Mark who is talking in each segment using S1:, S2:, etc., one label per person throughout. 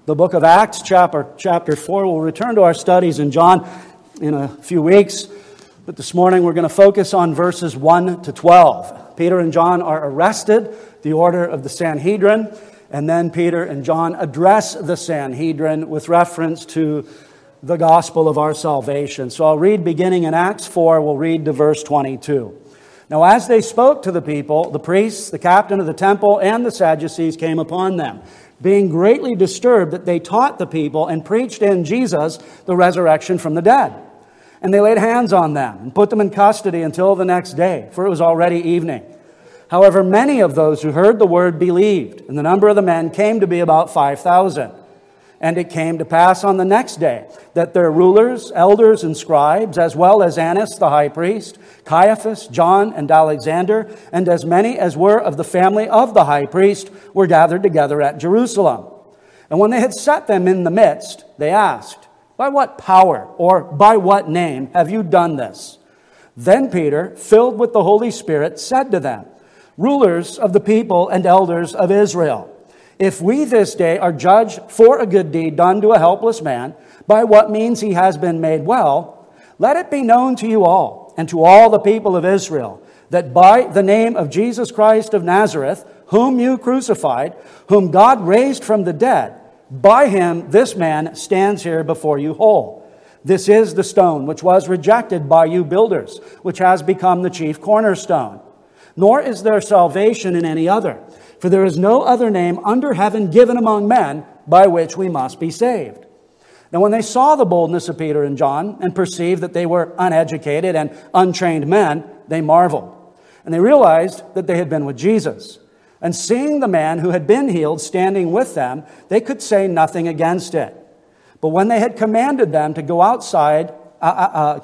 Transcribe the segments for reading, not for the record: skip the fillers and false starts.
S1: the book of Acts, chapter 4. We'll return to our studies in John in a few weeks, but this morning we're going to focus on verses 1 to 12. Peter and John are arrested, the order of the Sanhedrin, and then Peter and John address the Sanhedrin with reference to the gospel of our salvation. So I'll read beginning in Acts 4, we'll read to verse 22. Now as they spoke to the people, the priests, the captain of the temple, and the Sadducees came upon them, being greatly disturbed that they taught the people and preached in Jesus the resurrection from the dead. And they laid hands on them and put them in custody until the next day, for it was already evening. However, many of those who heard the word believed, and the number of the men came to be about 5,000. And it came to pass on the next day that their rulers, elders, and scribes, as well as Annas the high priest, Caiaphas, John, and Alexander, and as many as were of the family of the high priest, were gathered together at Jerusalem. And when they had set them in the midst, they asked, "By what power or by what name have you done this?" Then Peter, filled with the Holy Spirit, said to them, "Rulers of the people and elders of Israel, if we this day are judged for a good deed done to a helpless man, by what means he has been made well, let it be known to you all and to all the people of Israel that by the name of Jesus Christ of Nazareth, whom you crucified, whom God raised from the dead, by him this man stands here before you whole. This is the stone which was rejected by you builders, which has become the chief cornerstone. Nor is there salvation in any other, for there is no other name under heaven given among men by which we must be saved." Now when they saw the boldness of Peter and John and perceived that they were uneducated and untrained men, they marveled. And they realized that they had been with Jesus. And seeing the man who had been healed standing with them, they could say nothing against it. But when they had commanded them to go aside out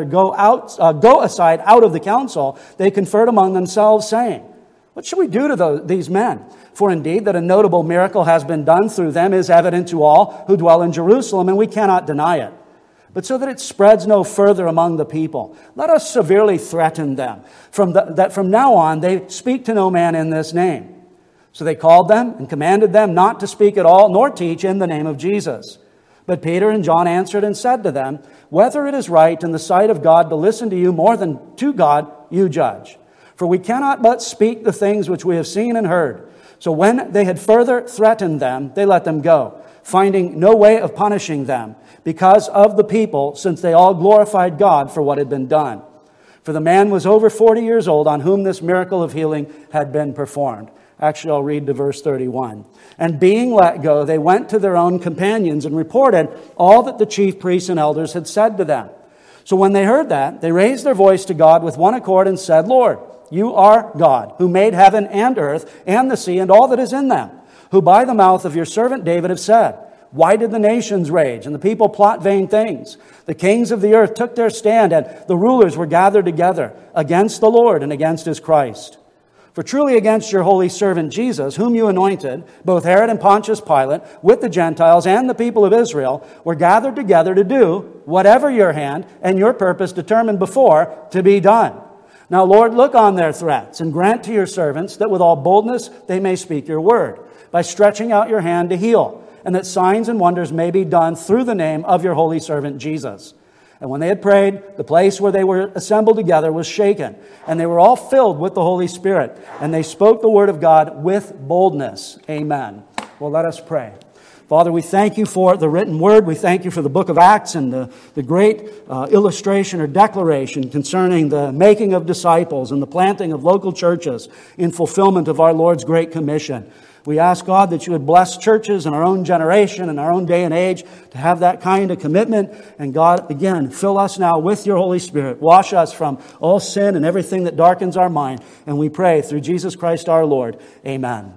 S1: of the council, they conferred among themselves, saying, "What shall we do to these men? For indeed that a notable miracle has been done through them is evident to all who dwell in Jerusalem, and we cannot deny it. But so that it spreads no further among the people, let us severely threaten them, that from now on they speak to no man in this name." So they called them and commanded them not to speak at all, nor teach in the name of Jesus. But Peter and John answered and said to them, "Whether it is right in the sight of God to listen to you more than to God, you judge. For we cannot but speak the things which we have seen and heard." So when they had further threatened them, they let them go, finding no way of punishing them, because of the people, since they all glorified God for what had been done. For the man was over 40 years old on whom this miracle of healing had been performed. Actually, I'll read to verse 31. And being let go, they went to their own companions and reported all that the chief priests and elders had said to them. So when they heard that, they raised their voice to God with one accord and said, "Lord, you are God, who made heaven and earth and the sea and all that is in them, who by the mouth of your servant David have said, 'Why did the nations rage and the people plot vain things? The kings of the earth took their stand and the rulers were gathered together against the Lord and against his Christ. For truly against your holy servant Jesus, whom you anointed, both Herod and Pontius Pilate, with the Gentiles and the people of Israel, were gathered together to do whatever your hand and your purpose determined before to be done. Now, Lord, look on their threats and grant to your servants that with all boldness they may speak your word, by stretching out your hand to heal, and that signs and wonders may be done through the name of your holy servant Jesus." And when they had prayed, the place where they were assembled together was shaken, and they were all filled with the Holy Spirit, and they spoke the word of God with boldness. Amen. Well, let us pray. Father, we thank you for the written word. We thank you for the book of Acts and the great illustration or declaration concerning the making of disciples and the planting of local churches in fulfillment of our Lord's great commission. We ask, God, that you would bless churches in our own generation and our own day and age to have that kind of commitment. And God, again, fill us now with your Holy Spirit. Wash us from all sin and everything that darkens our mind. And we pray through Jesus Christ our Lord. Amen.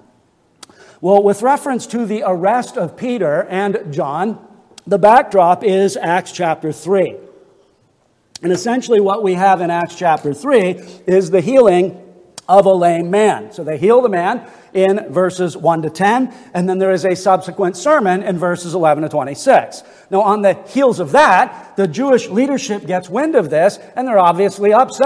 S1: Well, with reference to the arrest of Peter and John, the backdrop is Acts chapter 3. And essentially what we have in Acts chapter 3 is the healing of a lame man. So they heal the man in verses 1 to 10, and then there is a subsequent sermon in verses 11 to 26. Now, on the heels of that, the Jewish leadership gets wind of this, and they're obviously upset.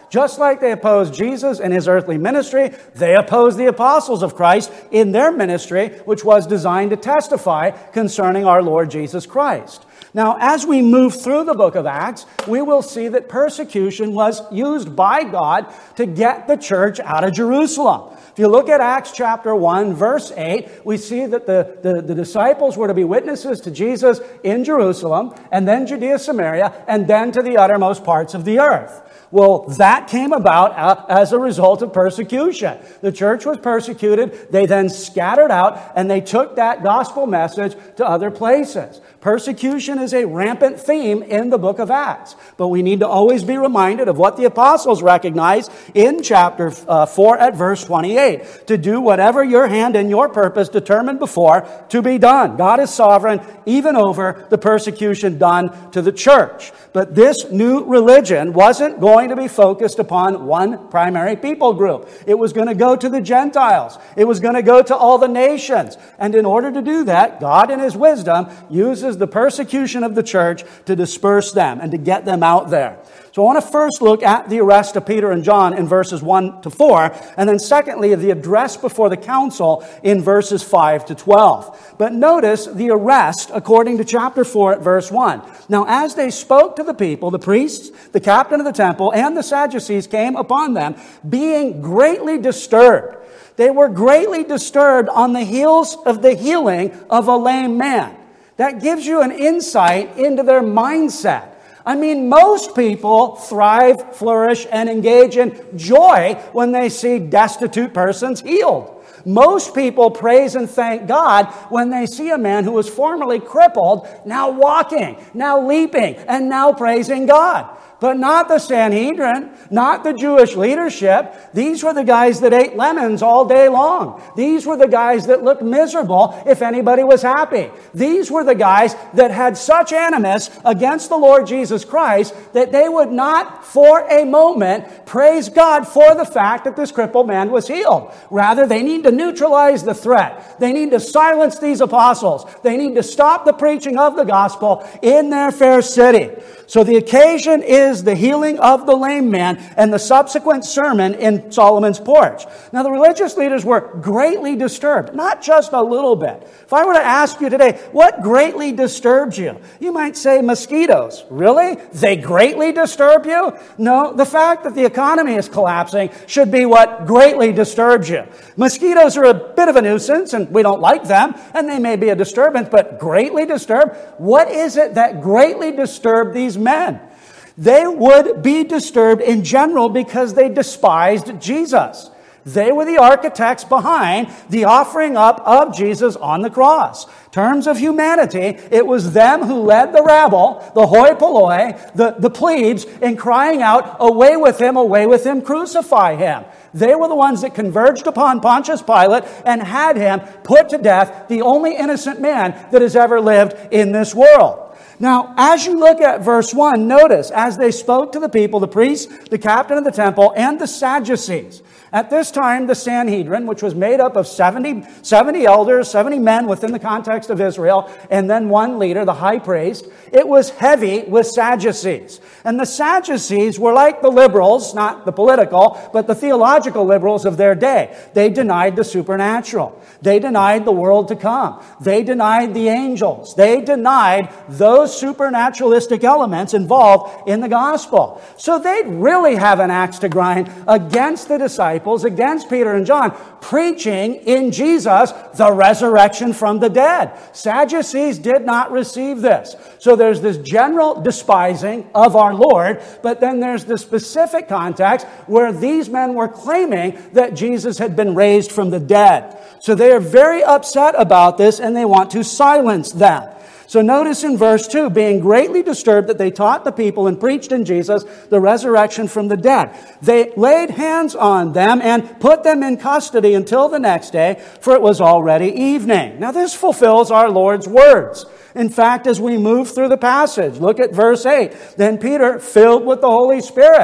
S1: Just like they opposed Jesus in his earthly ministry, they opposed the apostles of Christ in their ministry, which was designed to testify concerning our Lord Jesus Christ. Now, as we move through the book of Acts, we will see that persecution was used by God to get the church out of Jerusalem. If you look at Acts chapter 1, verse 8, we see that the disciples were to be witnesses to Jesus in Jerusalem, and then Judea, Samaria, and then to the uttermost parts of the earth. Well, that came about as a result of persecution. The church was persecuted. They then scattered out, and they took that gospel message to other places. Persecution is a rampant theme in the book of Acts. But we need to always be reminded of what the apostles recognized in chapter 4 at verse 28. To do whatever your hand and your purpose determined before to be done. God is sovereign even over the persecution done to the church. But this new religion wasn't going to be focused upon one primary people group. It was going to go to the Gentiles. It was going to go to all the nations. And in order to do that, God in his wisdom uses the persecution of the church to disperse them and to get them out there. So I want to first look at the arrest of Peter and John in verses 1 to 4, and then secondly, the address before the council in verses 5 to 12. But notice the arrest according to chapter 4 at verse 1. Now, as they spoke to the people, the priests, the captain of the temple, and the Sadducees came upon them, being greatly disturbed. They were greatly disturbed on the heels of the healing of a lame man. That gives you an insight into their mindset. I mean, most people thrive, flourish, and engage in joy when they see destitute persons healed. Most people praise and thank God when they see a man who was formerly crippled, now walking, now leaping, and now praising God. But not the Sanhedrin, not the Jewish leadership. These were the guys that ate lemons all day long. These were the guys that looked miserable if anybody was happy. These were the guys that had such animus against the Lord Jesus Christ that they would not for a moment praise God for the fact that this crippled man was healed. Rather, they need to neutralize the threat. They need to silence these apostles. They need to stop the preaching of the gospel in their fair city. So the occasion is the healing of the lame man and the subsequent sermon in Solomon's porch. Now, the religious leaders were greatly disturbed, not just a little bit. If I were to ask you today, what greatly disturbs you? You might say mosquitoes. Really? They greatly disturb you? No, the fact that the economy is collapsing should be what greatly disturbs you. Mosquitoes are a bit of a nuisance, and we don't like them, and they may be a disturbance, but greatly disturbed? What is it that greatly disturbed these men? They would be disturbed in general because they despised Jesus. They were the architects behind the offering up of Jesus on the cross. In terms of humanity, it was them who led the rabble, the hoi polloi, the plebes, in crying out, away with him, crucify him. They were the ones that converged upon Pontius Pilate and had him put to death, the only innocent man that has ever lived in this world. Now, as you look at verse 1, notice, as they spoke to the people, the priests, the captain of the temple, and the Sadducees. At this time, the Sanhedrin, which was made up of 70 elders, 70 men within the context of Israel, and then one leader, the high priest, it was heavy with Sadducees. And the Sadducees were like the liberals, not the political, but the theological liberals of their day. They denied the supernatural. They denied the world to come. They denied the angels. They denied those supernaturalistic elements involved in the gospel. So they'd really have an axe to grind against the disciples, against Peter and John, preaching in Jesus the resurrection from the dead. Sadducees did not receive this. So there's this general despising of our Lord, but then there's the specific context where these men were claiming that Jesus had been raised from the dead. So they are very upset about this, and they want to silence them. So notice in verse 2, being greatly disturbed that they taught the people and preached in Jesus the resurrection from the dead. They laid hands on them and put them in custody until the next day, for it was already evening. Now this fulfills our Lord's words. In fact, as we move through the passage, look at verse 8. Then Peter, filled with the Holy Spirit.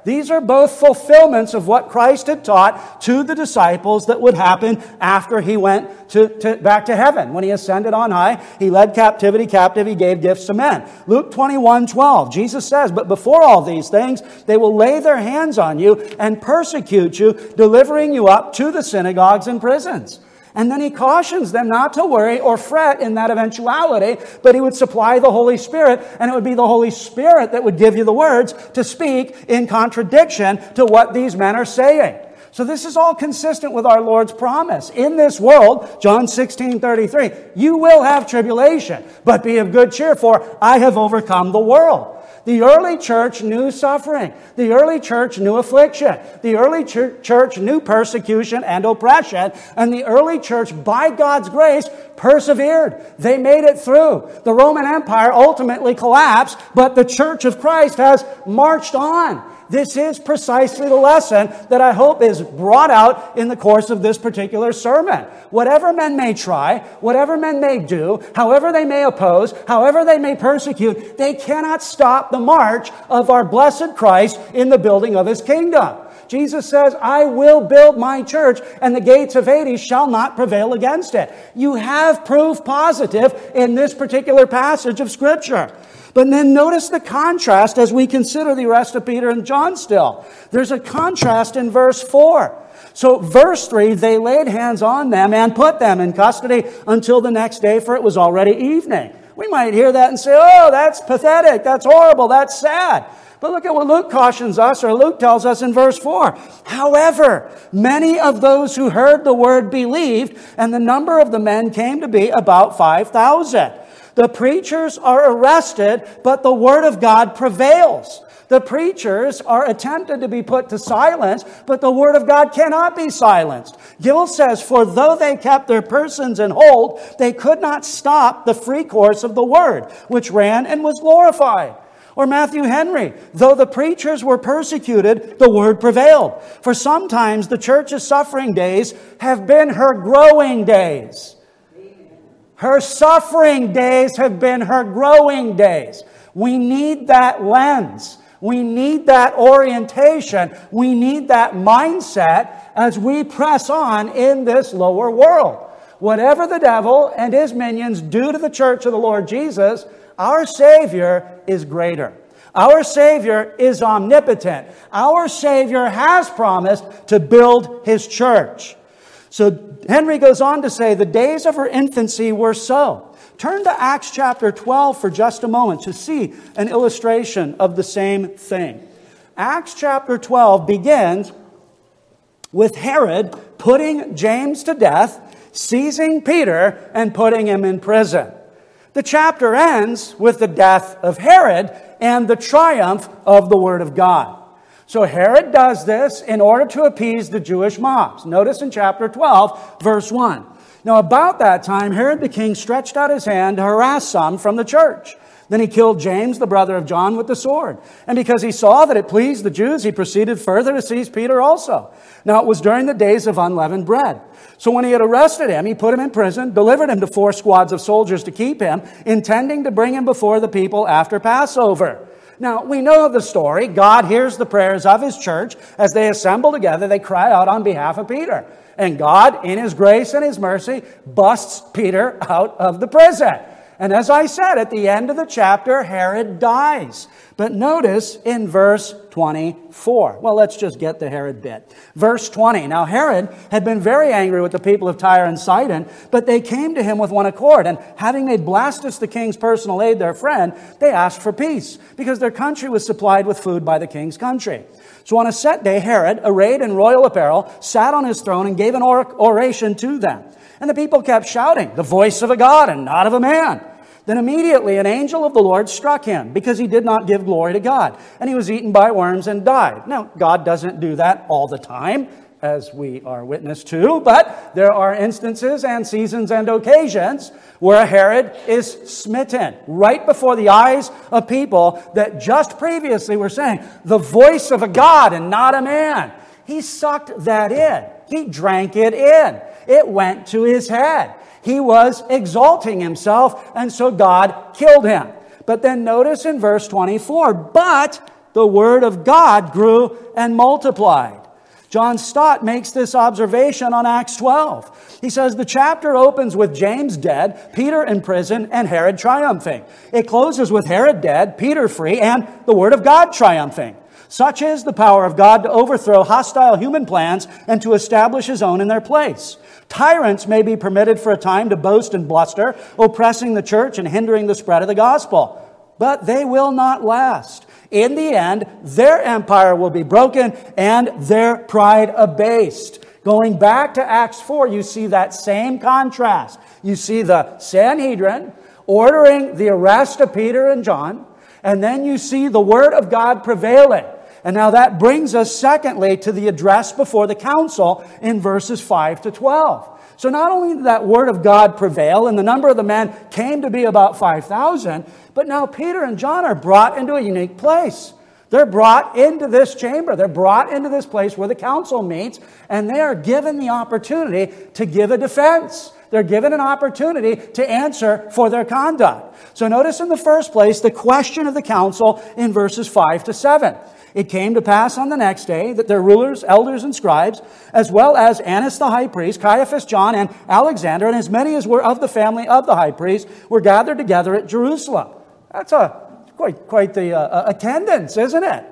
S1: These are both fulfillments of what Christ had taught to the disciples that would happen after he went back to heaven. When he ascended on high, he led captivity captive, he gave gifts to men. Luke 21:12, Jesus says, "But before all these things, they will lay their hands on you and persecute you, delivering you up to the synagogues and prisons." And then he cautions them not to worry or fret in that eventuality, but he would supply the Holy Spirit, and it would be the Holy Spirit that would give you the words to speak in contradiction to what these men are saying. So this is all consistent with our Lord's promise. In this world, John 16:33, you will have tribulation, but be of good cheer, for I have overcome the world. The early church knew suffering. The early church knew affliction. The early church knew persecution and oppression. And the early church, by God's grace, persevered. They made it through. The Roman Empire ultimately collapsed, but the Church of Christ has marched on. This is precisely the lesson that I hope is brought out in the course of this particular sermon. Whatever men may try, whatever men may do, however they may oppose, however they may persecute, they cannot stop the march of our blessed Christ in the building of his kingdom. Jesus says, I will build my church, and the gates of Hades shall not prevail against it. You have proof positive in this particular passage of Scripture. But then notice the contrast as we consider the rest of Peter and John still. There's a contrast in verse 4. So verse 3, they laid hands on them and put them in custody until the next day, for it was already evening. We might hear that and say, oh, that's pathetic, that's horrible, that's sad. But look at what Luke cautions us, or Luke tells us in verse 4. However, many of those who heard the word believed, and the number of the men came to be about 5,000. The preachers are arrested, but the word of God prevails. The preachers are attempted to be put to silence, but the word of God cannot be silenced. Gill says, for though they kept their persons in hold, they could not stop the free course of the word, which ran and was glorified. Or Matthew Henry, though the preachers were persecuted, the word prevailed. For sometimes the church's suffering days have been her growing days. Her suffering days have been her growing days. We need that lens. We need that orientation. We need that mindset as we press on in this lower world. Whatever the devil and his minions do to the church of the Lord Jesus, our Savior is greater. Our Savior is omnipotent. Our Savior has promised to build his church. So Henry goes on to say, the days of her infancy were so. Turn to Acts chapter 12 for just a moment to see an illustration of the same thing. Acts chapter 12 begins with Herod putting James to death, seizing Peter, and putting him in prison. The chapter ends with the death of Herod and the triumph of the Word of God. So Herod does this in order to appease the Jewish mobs. Notice in chapter 12, verse 1. Now about that time, Herod the king stretched out his hand to harass some from the church. Then he killed James, the brother of John, with the sword. And because he saw that it pleased the Jews, he proceeded further to seize Peter also. Now it was during the days of unleavened bread. So when he had arrested him, he put him in prison, delivered him to 4 squads of soldiers to keep him, intending to bring him before the people after Passover. Now, we know the story. God hears the prayers of his church. As they assemble together, they cry out on behalf of Peter. And God, in his grace and his mercy, busts Peter out of the prison. And as I said, at the end of the chapter, Herod dies. But notice in verse 24. Well, let's just get the Herod bit. Verse 20. Now Herod had been very angry with the people of Tyre and Sidon, but they came to him with one accord. And having made Blastus the king's personal aide their friend, they asked for peace, because their country was supplied with food by the king's country. So on a set day, Herod, arrayed in royal apparel, sat on his throne and gave an oration to them. And the people kept shouting, the voice of a God and not of a man. Then immediately an angel of the Lord struck him, because he did not give glory to God. And he was eaten by worms and died. Now, God doesn't do that all the time, as we are witness to, but there are instances and seasons and occasions where Herod is smitten right before the eyes of people that just previously were saying, the voice of a God and not a man. He sucked that in. He drank it in. It went to his head. He was exalting himself, and so God killed him. But then notice in verse 24, but the word of God grew and multiplied. John Stott makes this observation on Acts 12. He says the chapter opens with James dead, Peter in prison, and Herod triumphing. It closes with Herod dead, Peter free, and the word of God triumphing. Such is the power of God to overthrow hostile human plans and to establish His own in their place. Tyrants may be permitted for a time to boast and bluster, oppressing the church and hindering the spread of the gospel. But they will not last. In the end, their empire will be broken and their pride abased. Going back to Acts 4, you see that same contrast. You see the Sanhedrin ordering the arrest of Peter and John, and then you see the word of God prevailing. And now that brings us, secondly, to the address before the council in verses 5 to 12. So not only did that word of God prevail, and the number of the men came to be about 5,000, but now Peter and John are brought into a unique place. They're brought into this chamber. They're brought into this place where the council meets, and they are given the opportunity to give a defense. They're given an opportunity to answer for their conduct. So notice in the first place the question of the council in verses 5 to 7. It came to pass on the next day that their rulers, elders, and scribes, as well as Annas the high priest, Caiaphas, John, and Alexander, and as many as were of the family of the high priest, were gathered together at Jerusalem. That's quite the attendance, isn't it?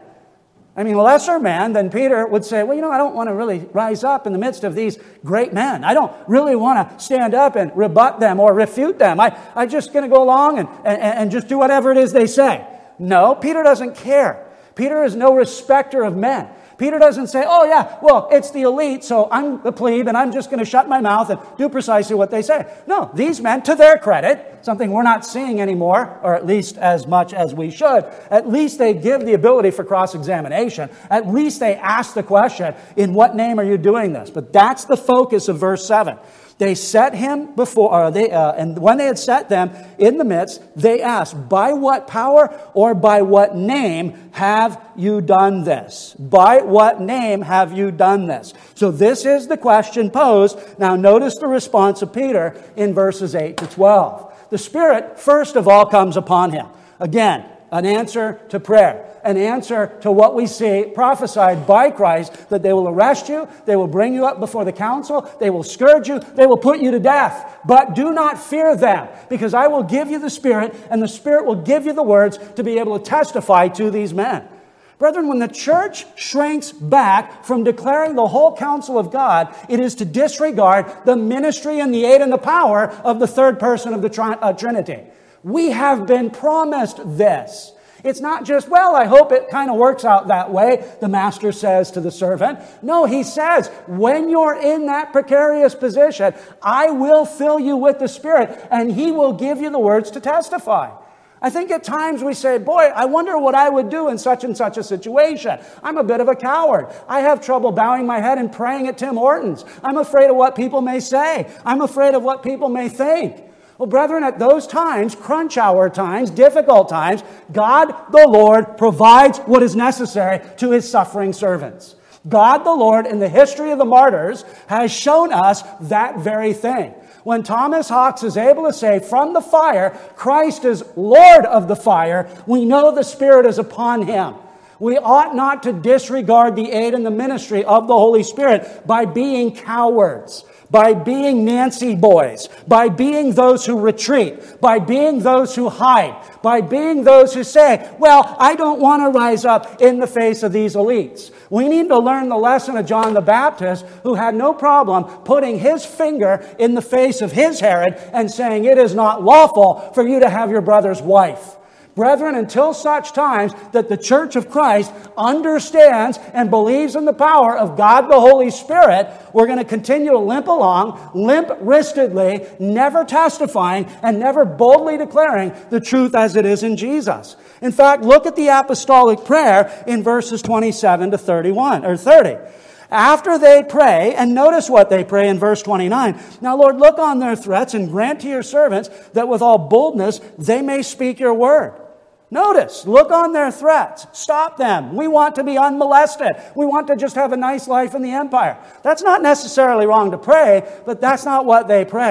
S1: I mean, a lesser man than Peter would say, well, I don't want to really rise up in the midst of these great men. I don't really want to stand up and rebut them or refute them. I'm just going to go along and just do whatever it is they say. No, Peter doesn't care. Peter is no respecter of men. Peter doesn't say, oh yeah, well, it's the elite, so I'm the plebe, and I'm just going to shut my mouth and do precisely what they say. No, these men, to their credit, something we're not seeing anymore, or at least as much as we should, at least they give the ability for cross-examination. At least they ask the question, in what name are you doing this? But that's the focus of verse 7. They set him before, and when they had set them in the midst, they asked, by what power or by what name have you done this? By what name have you done this? So this is the question posed. Now notice the response of Peter in verses 8 to 12. The Spirit, first of all, comes upon him. Again, an answer to prayer. An answer to what we see prophesied by Christ, that they will arrest you, they will bring you up before the council, they will scourge you, they will put you to death. But do not fear them, because I will give you the Spirit, and the Spirit will give you the words to be able to testify to these men. Brethren, when the church shrinks back from declaring the whole counsel of God, it is to disregard the ministry and the aid and the power of the third person of the Trinity. We have been promised this. It's not just, well, I hope it kind of works out that way, the master says to the servant. No, he says, when you're in that precarious position, I will fill you with the Spirit, and He will give you the words to testify. I think at times we say, boy, I wonder what I would do in such and such a situation. I'm a bit of a coward. I have trouble bowing my head and praying at Tim Hortons. I'm afraid of what people may say. I'm afraid of what people may think. Well, brethren, at those times, crunch hour times, difficult times, God the Lord provides what is necessary to His suffering servants. God the Lord, in the history of the martyrs, has shown us that very thing. When Thomas Hawks is able to say, from the fire, Christ is Lord of the fire, we know the Spirit is upon Him. We ought not to disregard the aid and the ministry of the Holy Spirit by being cowards, by being Nancy boys, by being those who retreat, by being those who hide, by being those who say, well, I don't want to rise up in the face of these elites. We need to learn the lesson of John the Baptist, who had no problem putting his finger in the face of his Herod and saying, it is not lawful for you to have your brother's wife. Brethren, until such times that the Church of Christ understands and believes in the power of God the Holy Spirit, we're going to continue to limp along, limp-wristedly, never testifying and never boldly declaring the truth as it is in Jesus. In fact, look at the apostolic prayer in verses 27 to 31 or 30. After they pray, and notice what they pray in verse 29. Now, Lord, look on their threats and grant to your servants that with all boldness they may speak your word. Notice, look on their threats. Stop them. We want to be unmolested. We want to just have a nice life in the empire. That's not necessarily wrong to pray, but that's not what they pray.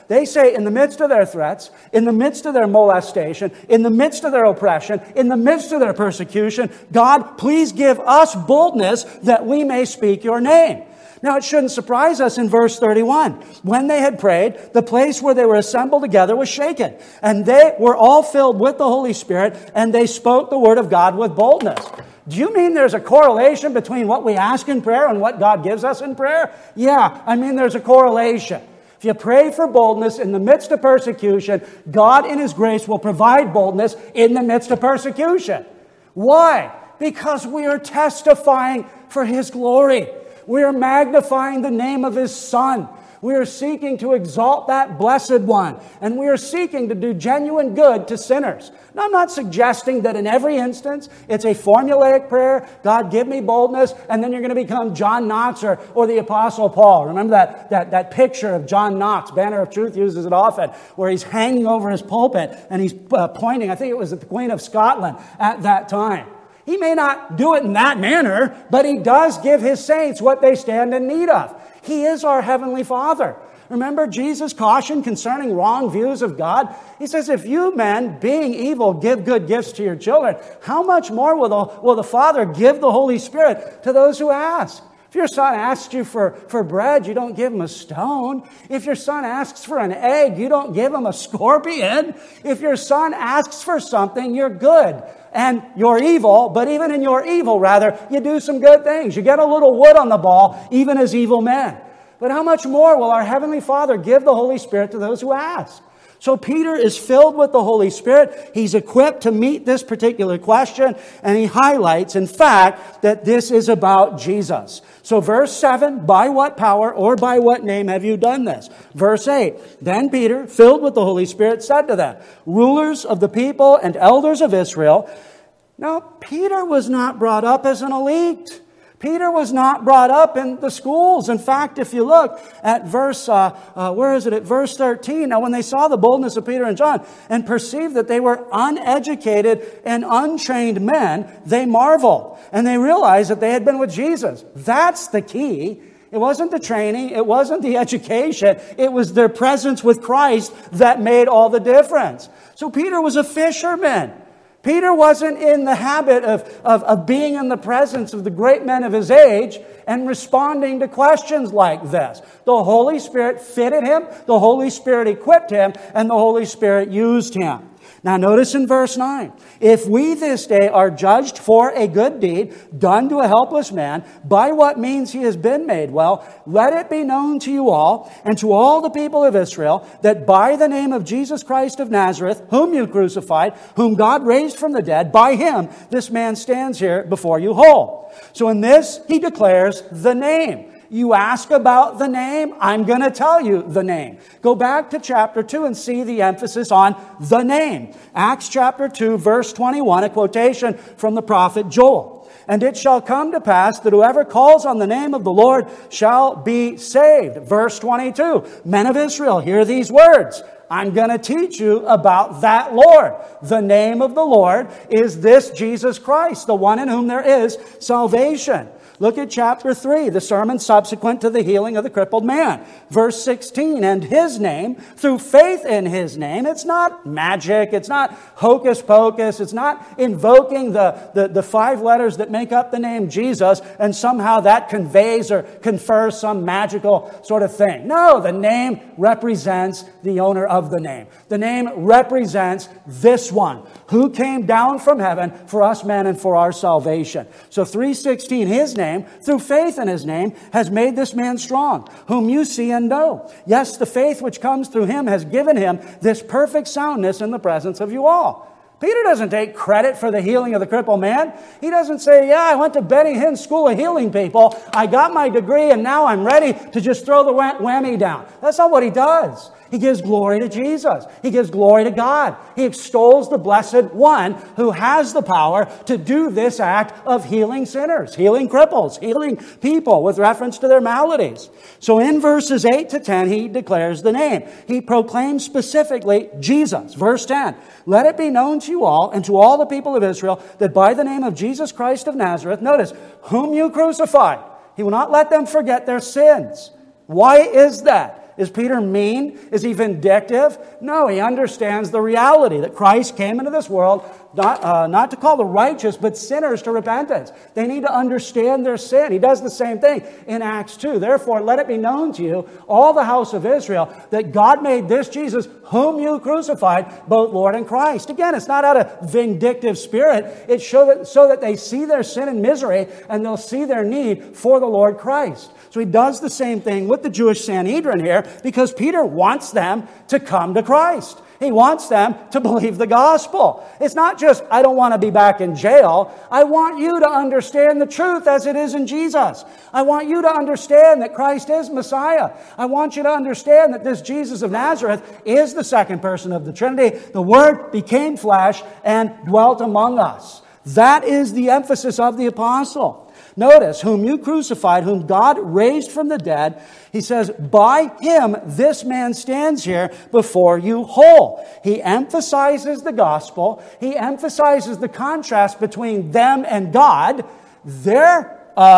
S1: They say in the midst of their threats, in the midst of their molestation, in the midst of their oppression, in the midst of their persecution, God, please give us boldness that we may speak your name. Now, it shouldn't surprise us in verse 31. When they had prayed, the place where they were assembled together was shaken, and they were all filled with the Holy Spirit, and they spoke the word of God with boldness. Do you mean there's a correlation between what we ask in prayer and what God gives us in prayer? Yeah, I mean there's a correlation. If you pray for boldness in the midst of persecution, God in His grace will provide boldness in the midst of persecution. Why? Because we are testifying for His glory. We are magnifying the name of His Son. We are seeking to exalt that blessed one. And we are seeking to do genuine good to sinners. Now, I'm not suggesting that in every instance it's a formulaic prayer, God give me boldness, and then you're going to become John Knox or the Apostle Paul. Remember that picture of John Knox, Banner of Truth uses it often, where he's hanging over his pulpit and he's pointing, I think it was at the Queen of Scotland at that time. He may not do it in that manner, but He does give His saints what they stand in need of. He is our Heavenly Father. Remember Jesus' caution concerning wrong views of God? He says, if you men, being evil, give good gifts to your children, how much more will the Father give the Holy Spirit to those who ask? If your son asks you for bread, you don't give him a stone. If your son asks for an egg, you don't give him a scorpion. If your son asks for something, you're good. And you're evil, but even in your evil, rather, you do some good things. You get a little wood on the ball, even as evil men. But how much more will our Heavenly Father give the Holy Spirit to those who ask? So Peter is filled with the Holy Spirit. He's equipped to meet this particular question, and he highlights, in fact, that this is about Jesus. So verse 7, by what power or by what name have you done this? Verse 8, then Peter, filled with the Holy Spirit, said to them, rulers of the people and elders of Israel. Now, Peter was not brought up as an elite. Peter was not brought up in the schools. In fact, if you look at verse 13. Now, when they saw the boldness of Peter and John and perceived that they were uneducated and untrained men, they marveled. And they realized that they had been with Jesus. That's the key. It wasn't the training. It wasn't the education. It was their presence with Christ that made all the difference. So Peter was a fisherman. Peter wasn't in the habit of being in the presence of the great men of his age and responding to questions like this. The Holy Spirit fitted him, the Holy Spirit equipped him, and the Holy Spirit used him. Now notice in verse 9, if we this day are judged for a good deed done to a helpless man, by what means he has been made well, let it be known to you all and to all the people of Israel that by the name of Jesus Christ of Nazareth, whom you crucified, whom God raised from the dead, by Him this man stands here before you whole. So in this he declares the name. You ask about the name, I'm going to tell you the name. Go back to chapter 2 and see the emphasis on the name. Acts chapter 2, verse 21, a quotation from the prophet Joel. And it shall come to pass that whoever calls on the name of the Lord shall be saved. Verse 22, men of Israel, hear these words. I'm going to teach you about that Lord. The name of the Lord is this Jesus Christ, the one in whom there is salvation. Look at chapter 3, the sermon subsequent to the healing of the crippled man. Verse 16, and His name, through faith in His name. It's not magic. It's not hocus pocus. It's not invoking the 5 letters that make up the name Jesus, and somehow that conveys or confers some magical sort of thing. No, the name represents the owner of the name. The name represents this one who came down from heaven for us men and for our salvation. So 3:16, His name, through faith in His name, has made this man strong, whom you see and know. Yes, the faith which comes through Him has given him this perfect soundness in the presence of you all. Peter doesn't take credit for the healing of the crippled man. He doesn't say, yeah, I went to Benny Hinn School of Healing People. I got my degree and now I'm ready to just throw the whammy down. That's not what he does. He gives glory to Jesus. He gives glory to God. He extols the blessed one who has the power to do this act of healing sinners, healing cripples, healing people with reference to their maladies. So in verses 8 to 10, he declares the name. He proclaims specifically Jesus. Verse 10, let it be known to you all and to all the people of Israel that by the name of Jesus Christ of Nazareth, notice, whom you crucified. He will not let them forget their sins. Why is that? Is Peter mean? Is he vindictive? No, he understands the reality that Christ came into this world not to call the righteous, but sinners to repentance. They need to understand their sin. He does the same thing in Acts 2. Therefore, let it be known to you, all the house of Israel, that God made this Jesus, whom you crucified, both Lord and Christ. Again, it's not out of vindictive spirit. It's so that they see their sin and misery, and they'll see their need for the Lord Christ. So he does the same thing with the Jewish Sanhedrin here, because Peter wants them to come to Christ. He wants them to believe the gospel. It's not just, I don't want to be back in jail. I want you to understand the truth as it is in Jesus. I want you to understand that Christ is Messiah. I want you to understand that this Jesus of Nazareth is the second person of the Trinity. The Word became flesh and dwelt among us. That is the emphasis of the apostle. Notice, whom you crucified, whom God raised from the dead. He says, by him, this man stands here before you whole. He emphasizes the gospel. He emphasizes the contrast between them and God. Their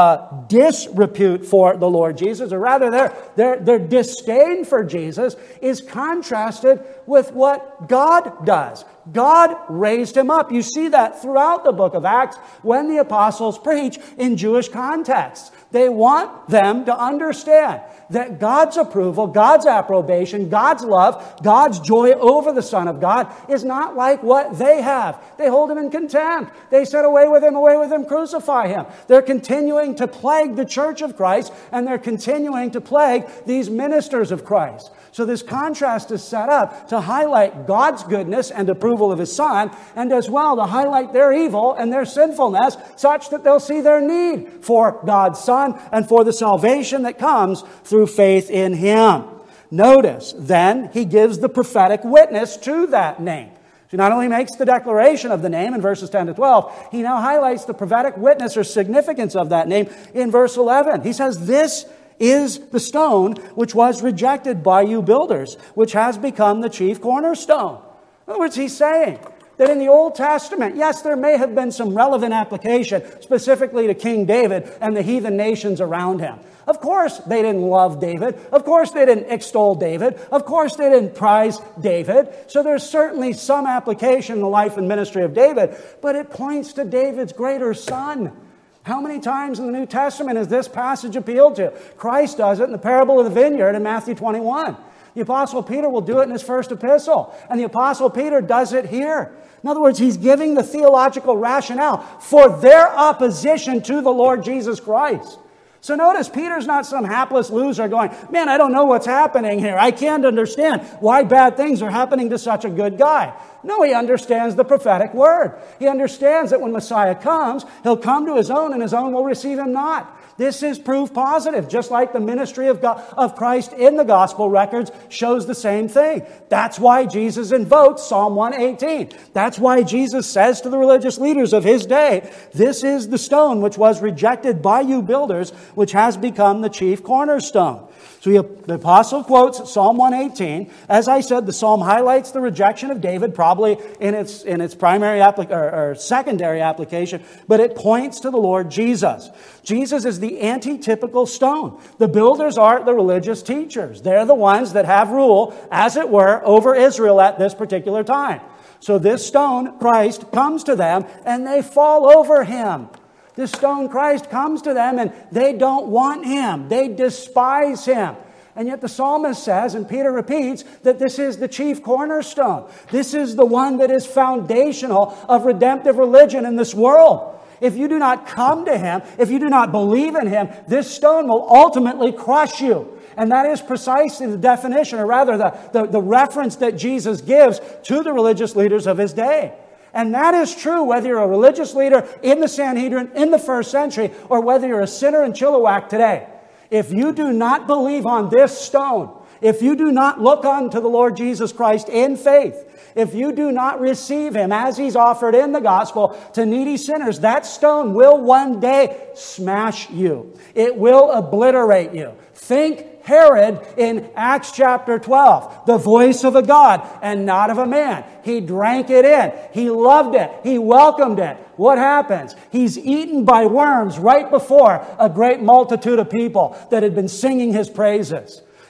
S1: disrepute for the Lord Jesus, or rather their disdain for Jesus, is contrasted with what God does. God raised him up. You see that throughout the book of Acts when the apostles preach in Jewish contexts. They want them to understand that God's approval, God's approbation, God's love, God's joy over the Son of God is not like what they have. They hold him in contempt. They said, away with him, crucify him. They're continuing to plague the church of Christ, and they're continuing to plague these ministers of Christ. So this contrast is set up to highlight God's goodness and approval of his Son, and as well to highlight their evil and their sinfulness, such that they'll see their need for God's Son and for the salvation that comes through faith in him. Notice, then, he gives the prophetic witness to that name. So he not only makes the declaration of the name in verses 10 to 12, he now highlights the prophetic witness or significance of that name in verse 11. He says, this is the stone which was rejected by you builders, which has become the chief cornerstone. In other words, he's saying that in the Old Testament, yes, there may have been some relevant application specifically to King David and the heathen nations around him. Of course, they didn't love David. Of course, they didn't extol David. Of course, they didn't prize David. So there's certainly some application in the life and ministry of David, but it points to David's greater son. How many times in the New Testament is this passage appealed to? Christ does it in the parable of the vineyard in Matthew 21. The Apostle Peter will do it in his first epistle. And the Apostle Peter does it here. In other words, he's giving the theological rationale for their opposition to the Lord Jesus Christ. So notice, Peter's not some hapless loser going, man, I don't know what's happening here. I can't understand why bad things are happening to such a good guy. No, he understands the prophetic word. He understands that when Messiah comes, he'll come to his own and his own will receive him not. This is proof positive, just like the ministry of God, of Christ in the gospel records shows the same thing. That's why Jesus invokes Psalm 118. That's why Jesus says to the religious leaders of his day, this is the stone which was rejected by you builders, which has become the chief cornerstone. So the apostle quotes Psalm 118. As I said, the psalm highlights the rejection of David, probably in its primary or secondary application, but it points to the Lord Jesus. Jesus is the antitypical stone. The builders are the religious teachers. They're the ones that have rule, as it were, over Israel at this particular time. So this stone, Christ, comes to them, and they fall over him. This stone, Christ, comes to them and they don't want him. They despise him. And yet the psalmist says, and Peter repeats, that this is the chief cornerstone. This is the one that is foundational of redemptive religion in this world. If you do not come to him, if you do not believe in him, this stone will ultimately crush you. And that is precisely the definition, or rather the reference that Jesus gives to the religious leaders of his day. And that is true whether you're a religious leader in the Sanhedrin in the first century or whether you're a sinner in Chilliwack today. If you do not believe on this stone, if you do not look unto the Lord Jesus Christ in faith, if you do not receive him as he's offered in the gospel to needy sinners, that stone will one day smash you. It will obliterate you. Think Herod in Acts chapter 12, the voice of a God and not of a man. He drank it in. He loved it. He welcomed it. What happens? He's eaten by worms right before a great multitude of people that had been singing his praises.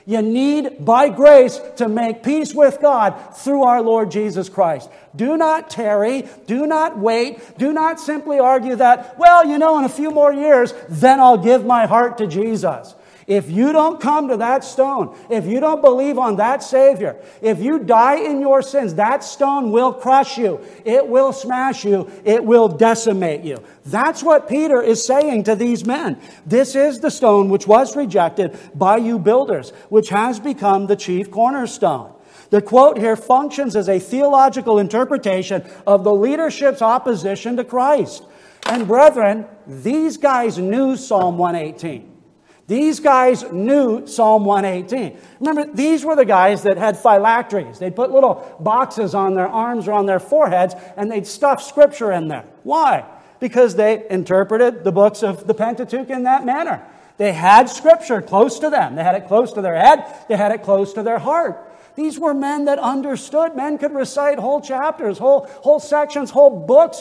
S1: You need, by grace, to make peace with God through our Lord Jesus Christ. Do not tarry. Do not wait. Do not simply argue that, well, in a few more years, then I'll give my heart to Jesus. If you don't come to that stone, if you don't believe on that Savior, if you die in your sins, that stone will crush you. It will smash you. It will decimate you. That's what Peter is saying to these men. This is the stone which was rejected by you builders, which has become the chief cornerstone. The quote here functions as a theological interpretation of the leadership's opposition to Christ. And brethren, these guys knew Psalm 118. These guys knew Psalm 118. Remember, these were the guys that had phylacteries. They'd put little boxes on their arms or on their foreheads, and they'd stuff Scripture in there. Why? Because they interpreted the books of the Pentateuch in that manner. They had Scripture close to them. They had it close to their head. They had it close to their heart. These were men that understood. Men could recite whole chapters, whole sections, whole books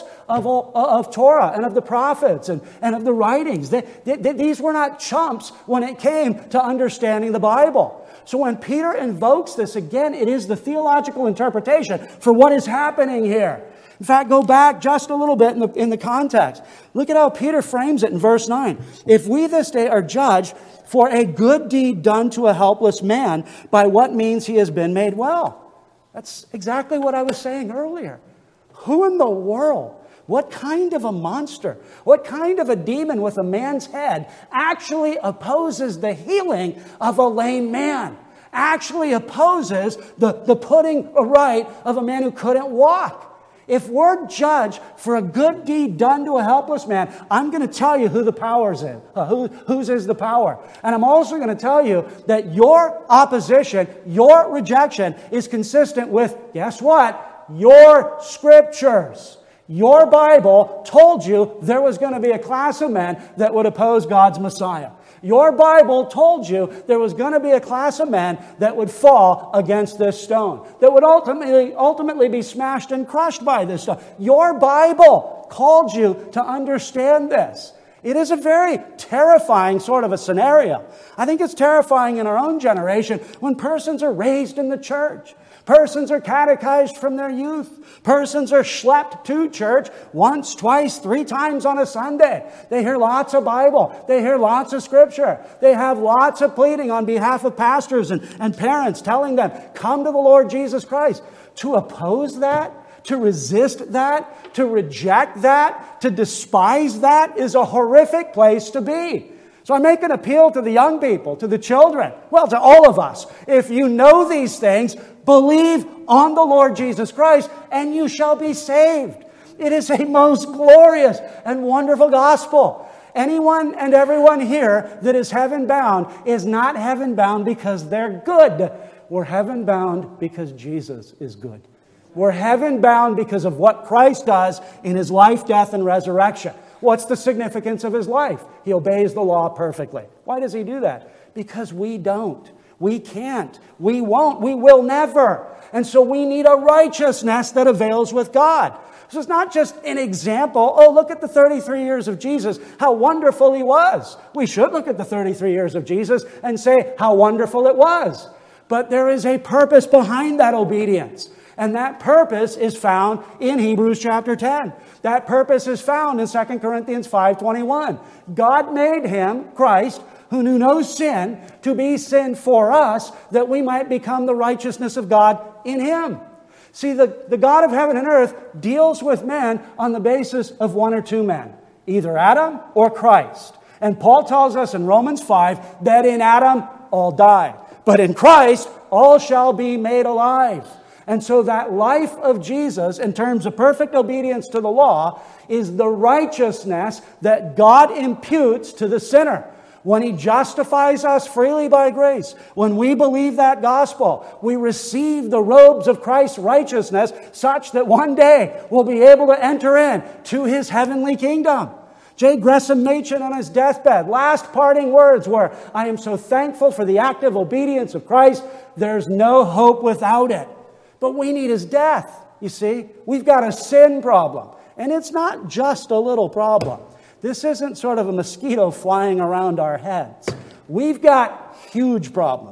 S1: of Torah and of the prophets and of the writings. These were not chumps when it came to understanding the Bible. So when Peter invokes this, again, it is the theological interpretation for what is happening here. In fact, go back just a little bit in the context. Look at how Peter frames it in verse 9. If we this day are judged for a good deed done to a helpless man, by what means he has been made well. That's exactly what I was saying earlier. Who in the world, what kind of a monster, what kind of a demon with a man's head actually opposes the healing of a lame man? Actually opposes the putting right of a man who couldn't walk? If we're judged for a good deed done to a helpless man, I'm going to tell you who the power's in, whose is the power. And I'm also going to tell you that your opposition, your rejection is consistent with, guess what? Your Scriptures. Your Bible told you there was going to be a class of men that would oppose God's Messiah. Your Bible told you there was going to be a class of men that would fall against this stone, that would ultimately be smashed and crushed by this stone. Your Bible called you to understand this. It is a very terrifying sort of a scenario. I think it's terrifying in our own generation when persons are raised in the church. Persons are catechized from their youth. Persons are schlepped to church once, twice, 3 times on a Sunday. They hear lots of Bible. They hear lots of Scripture. They have lots of pleading on behalf of pastors and parents telling them, come to the Lord Jesus Christ. To oppose that, to resist that, to reject that, to despise that is a horrific place to be. So I make an appeal to the young people, to the children, well, to all of us. If you know these things, believe on the Lord Jesus Christ, and you shall be saved. It is a most glorious and wonderful gospel. Anyone and everyone here that is heaven-bound is not heaven-bound because they're good. We're heaven-bound because Jesus is good. We're heaven-bound because of what Christ does in His life, death, and resurrection. What's the significance of His life? He obeys the law perfectly. Why does He do that? Because we don't. We can't. We won't. We will never. And so we need a righteousness that avails with God. So it's not just an example. Oh, look at the 33 years of Jesus, how wonderful He was. We should look at the 33 years of Jesus and say how wonderful it was. But there is a purpose behind that obedience. And that purpose is found in Hebrews chapter 10. That purpose is found in 2 Corinthians 5:21. God made Him, Christ, who knew no sin, to be sin for us, that we might become the righteousness of God in Him. See, the God of heaven and earth deals with men on the basis of one or two men, either Adam or Christ. And Paul tells us in Romans 5 that in Adam all died, but in Christ all shall be made alive. And so that life of Jesus, in terms of perfect obedience to the law, is the righteousness that God imputes to the sinner. When He justifies us freely by grace, when we believe that gospel, we receive the robes of Christ's righteousness such that one day we'll be able to enter in to His heavenly kingdom. J. Gresham Machen on his deathbed, last parting words were, I am so thankful for the active obedience of Christ. There's no hope without it. But we need His death, you see. We've got a sin problem. And it's not just a little problem. This isn't sort of a mosquito flying around our heads. We've got huge problems.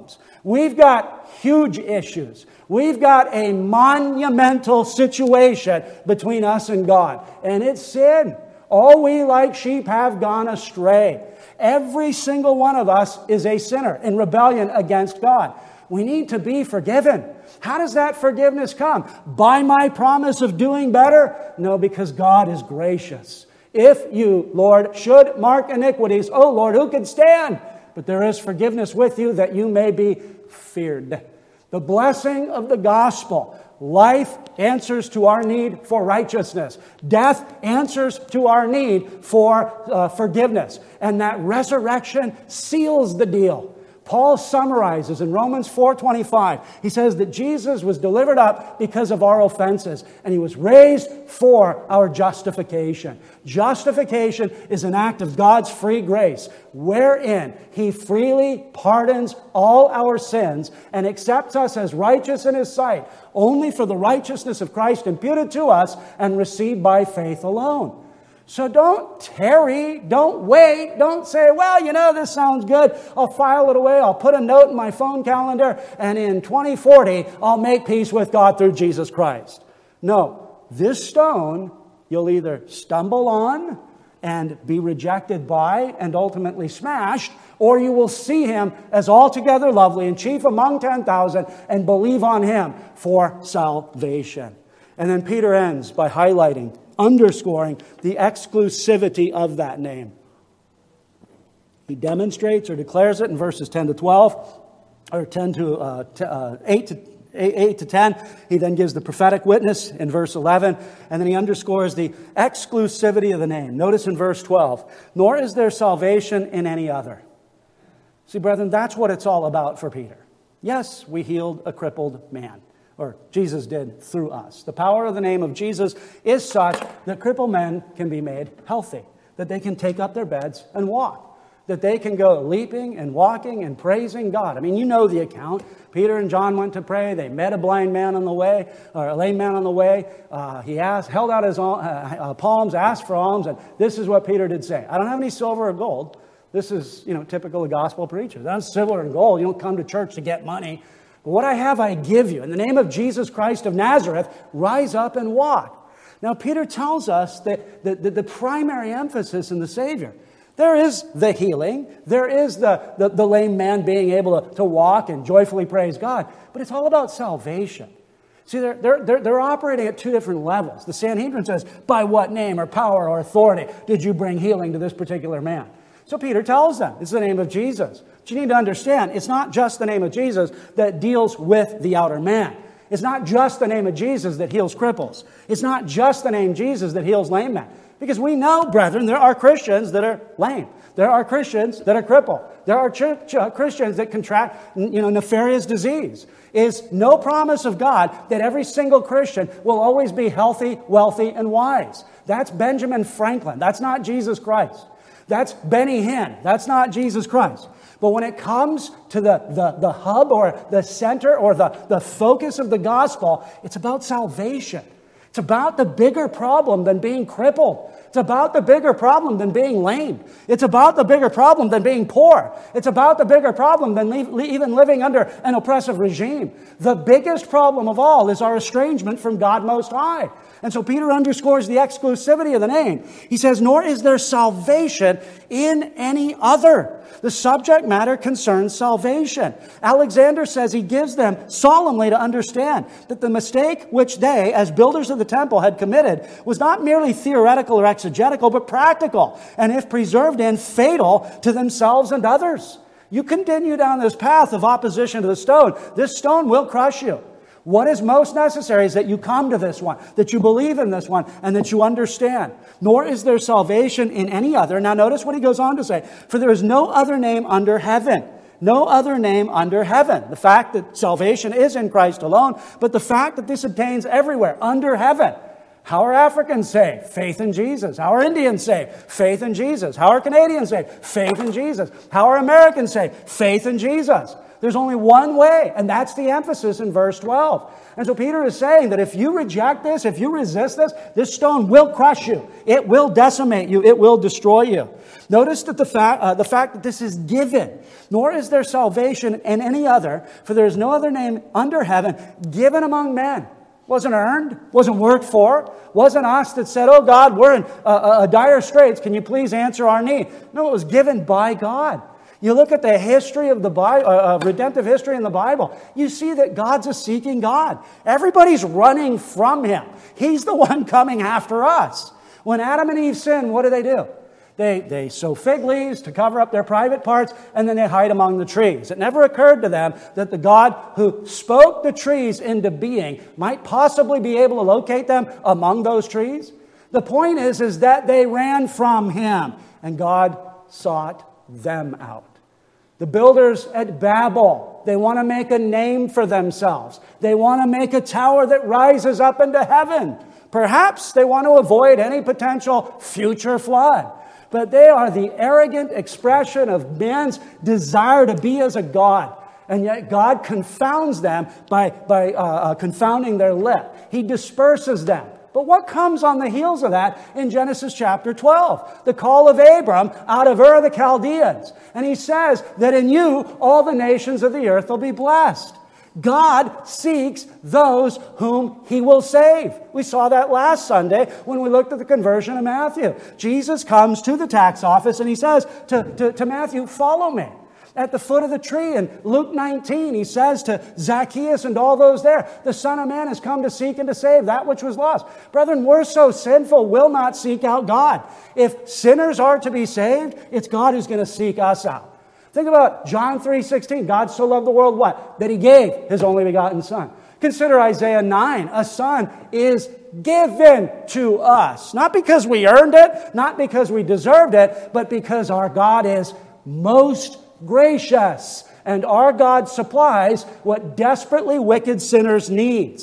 S1: We've got huge issues. We've got a monumental situation between us and God. And it's sin. All we like sheep have gone astray. Every single one of us is a sinner in rebellion against God. We need to be forgiven. How does that forgiveness come? By my promise of doing better? No, because God is gracious. If you, Lord, should mark iniquities, oh Lord, who can stand? But there is forgiveness with you that you may be feared. The blessing of the gospel. Life answers to our need for righteousness. Death answers to our need for forgiveness. And that resurrection seals the deal. Paul summarizes in Romans 4:25. He says that Jesus was delivered up because of our offenses, and He was raised for our justification. Justification is an act of God's free grace, wherein He freely pardons all our sins and accepts us as righteous in His sight, only for the righteousness of Christ imputed to us and received by faith alone. So don't tarry, don't wait, don't say, well, this sounds good. I'll file it away, I'll put a note in my phone calendar, and in 2040, I'll make peace with God through Jesus Christ. No, this stone you'll either stumble on and be rejected by and ultimately smashed, or you will see Him as altogether lovely and chief among 10,000 and believe on Him for salvation. And then Peter ends by underscoring the exclusivity of that name. He demonstrates or declares it in verses 10 to 12, or 8 to 10. He then gives the prophetic witness in verse 11, and then he underscores the exclusivity of the name. Notice in verse 12, nor is there salvation in any other. See, brethren, that's what it's all about for Peter. Yes, we healed a crippled man. Or Jesus did through us. The power of the name of Jesus is such that crippled men can be made healthy, that they can take up their beds and walk, that they can go leaping and walking and praising God. I mean, you know the account. Peter and John went to pray. They met a blind man on the way, or a lame man on the way. He held out his palms, asked for alms, and this is what Peter did say. I don't have any silver or gold. This is, typical of gospel preachers. I don't have silver and gold. You don't come to church to get money. But what I have, I give you. In the name of Jesus Christ of Nazareth, rise up and walk. Now, Peter tells us that the primary emphasis in the Savior, there is the healing, there is the lame man being able to walk and joyfully praise God, but it's all about salvation. See, they're operating at two different levels. The Sanhedrin says, by what name or power or authority did you bring healing to this particular man? So Peter tells them, it's the name of Jesus. But you need to understand, it's not just the name of Jesus that deals with the outer man. It's not just the name of Jesus that heals cripples. It's not just the name Jesus that heals lame men. Because we know, brethren, there are Christians that are lame. There are Christians that are crippled. There are Christians that contract, nefarious disease. Is no promise of God that every single Christian will always be healthy, wealthy, and wise. That's Benjamin Franklin. That's not Jesus Christ. That's Benny Hinn. That's not Jesus Christ. But when it comes to the hub or the center or the focus of the gospel, it's about salvation. It's about the bigger problem than being crippled. It's about the bigger problem than being lame. It's about the bigger problem than being poor. It's about the bigger problem than even living under an oppressive regime. The biggest problem of all is our estrangement from God Most High. And so Peter underscores the exclusivity of the name. He says, nor is there salvation in any other. The subject matter concerns salvation. Alexander says he gives them solemnly to understand that the mistake which they, as builders of the temple, had committed was not merely theoretical or exegetical, but practical, and if preserved in, fatal to themselves and others. You continue down this path of opposition to the stone, this stone will crush you. What is most necessary is that you come to this one, that you believe in this one, and that you understand. Nor is there salvation in any other. Now notice what he goes on to say. For there is no other name under heaven. No other name under heaven. The fact that salvation is in Christ alone, but the fact that this obtains everywhere, under heaven. How are Africans saved? Faith in Jesus. How are Indians saved? Faith in Jesus. How are Canadians saved? Faith in Jesus. How are Americans saved? Faith in Jesus. There's only one way, and that's the emphasis in verse 12. And so Peter is saying that if you reject this, if you resist this stone will crush you. It will decimate you. It will destroy you. Notice that the fact that this is given, nor is there salvation in any other, for there is no other name under heaven given among men. Wasn't earned, wasn't worked for, wasn't us that said, oh God, we're in a dire straits, can you please answer our need? No, it was given by God. You look at the history of the Bible, redemptive history in the Bible, you see that God's a seeking God. Everybody's running from Him. He's the one coming after us. When Adam and Eve sinned, what do? They sow fig leaves to cover up their private parts, and then they hide among the trees. It never occurred to them that the God who spoke the trees into being might possibly be able to locate them among those trees. The point is that they ran from Him, and God sought them out. The builders at Babel, they want to make a name for themselves. They want to make a tower that rises up into heaven. Perhaps they want to avoid any potential future flood. But they are the arrogant expression of man's desire to be as a god. And yet God confounds them by confounding their lip. He disperses them. But what comes on the heels of that in Genesis chapter 12? The call of Abram out of Ur of the Chaldeans. And he says that in you all the nations of the earth will be blessed. God seeks those whom He will save. We saw that last Sunday when we looked at the conversion of Matthew. Jesus comes to the tax office and He says to Matthew, follow me. At the foot of the tree in Luke 19, He says to Zacchaeus and all those there, the Son of Man has come to seek and to save that which was lost. Brethren, we're so sinful, we'll not seek out God. If sinners are to be saved, it's God who's going to seek us out. Think about John 3:16. God so loved the world, what? That He gave His only begotten Son. Consider Isaiah 9. A son is given to us. Not because we earned it, not because we deserved it, but because our God is most gracious, and our God supplies what desperately wicked sinners need.